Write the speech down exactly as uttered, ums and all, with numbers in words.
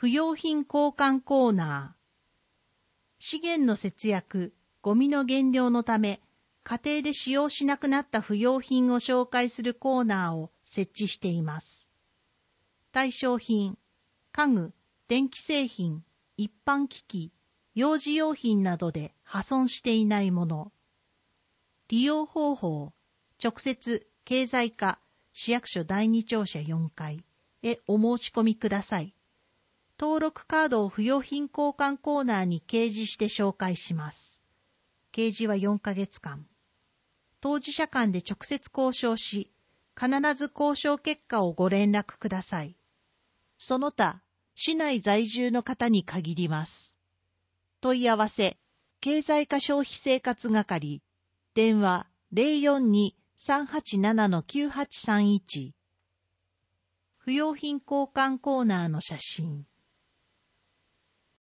不用品交換コーナー。資源の節約、ゴミの減量のため、家庭で使用しなくなった不用品を紹介するコーナーを設置しています。対象品、家具、電気製品、一般機器、幼児用品などで破損していないもの。利用方法、直接、経済課、市役所だいに庁舎よんかいへお申し込みください。登録カードを不用品交換コーナーに掲示して紹介します。掲示はよんかげつかん。当事者間で直接交渉し、必ず交渉結果をご連絡ください。その他、市内在住の方に限ります。問い合わせ、経済課消費生活係、電話 ゼロよんに さんはちなな きゅうはちさんいち。不用品交換コーナーの写真。